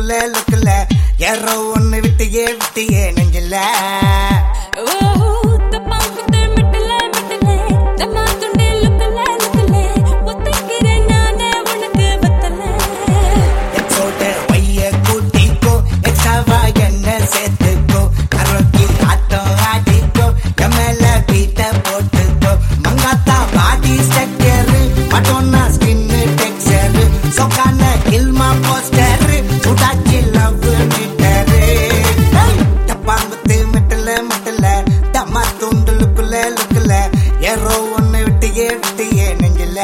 லுக்குல யாரோ ஒண்ணு விட்டியே நெஞ்சில சேர்த்துக்கோ கரோக்கி ஆட்டம் ஆடிக்கோ எம்எல்ல பீட்ட போட்டுக்கோ Mankatha body structure Madonna skin texture சொக்கான கில்மா போஸ்டர் சுடாச்சி லவ் மீட்டர் டப்பாங்குத்து மெட்டல டம்மா துண்டு லுக்குல ஏரோ ஒண்ணு விட்டியே நெஞ்சில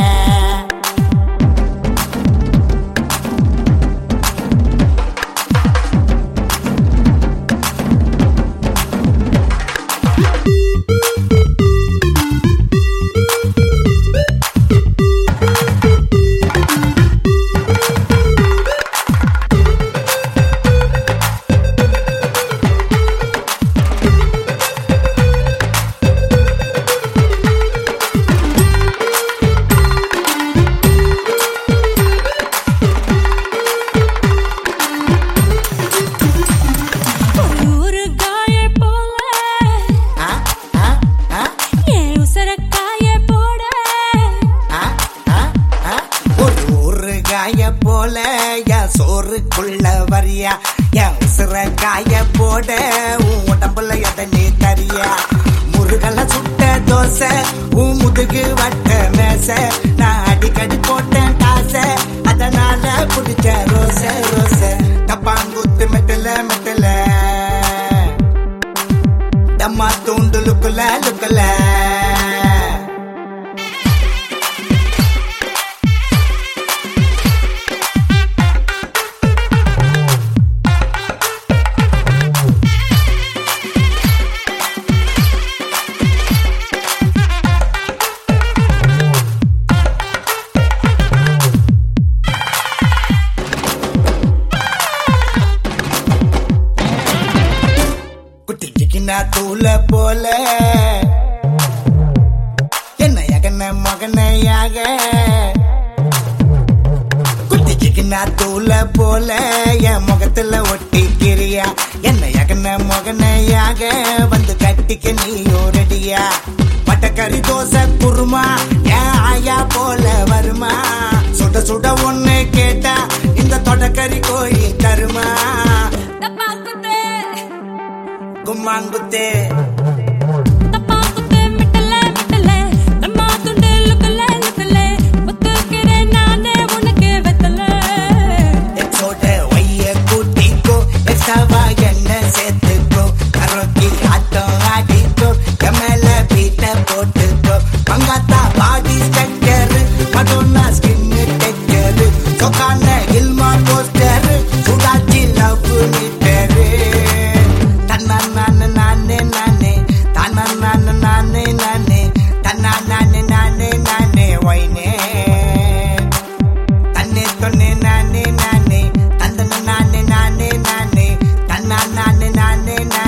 போல என் சோறுக்குள்ள வரியா என் உசுர காய போட உன் உடம்புல எதை நீ தரியா முருகல சுட்ட தோசை உன் முதுகு வட்ட மேச நான் அடிக்கடி போட்டேன் காசை அதனால புடிச்ச ரோச டப்பாங்குத்து மெட்டல டம்மா தூண்டு லுக்குல தூள போல என்ன மகனையாக குட்டிக்குன்னா தூள போல என் முகத்துல ஒட்டிக்கிறியா என்ன மகனையாக வந்து கட்டிக்க நீ ஓரடியா பட்டக்கறி தோசை குருமா என் ஆயா போல வருமா சுட ஒண்ணு கேட்டா இந்த தொடக்கறி கோயில் தருமா கும்மாங்குத்தே சேர்த்துக்கோ கரோக்கி ஆட்டம் ஆடிக்கோ எம்எல்ல பீட்ட போட்டுக்கோ Mankatha body structure Madonna skin texture சொக்கான கில்மா போஸ்டர் சுடாச்சி லவ் மீட்டர் நானே வைனே தன்னே தொன்னே நானே தந்தன நானே தன்னா நானே